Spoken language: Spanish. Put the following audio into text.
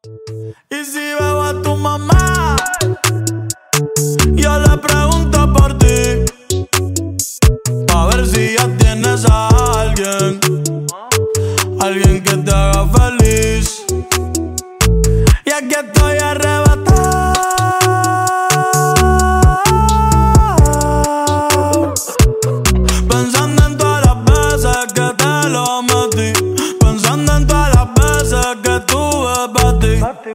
Y si veo a tu mamá, yo le pregunto por ti, pa' ver si ya tienes a alguien, alguien que te haga feliz. Y aquí estoy arrebatado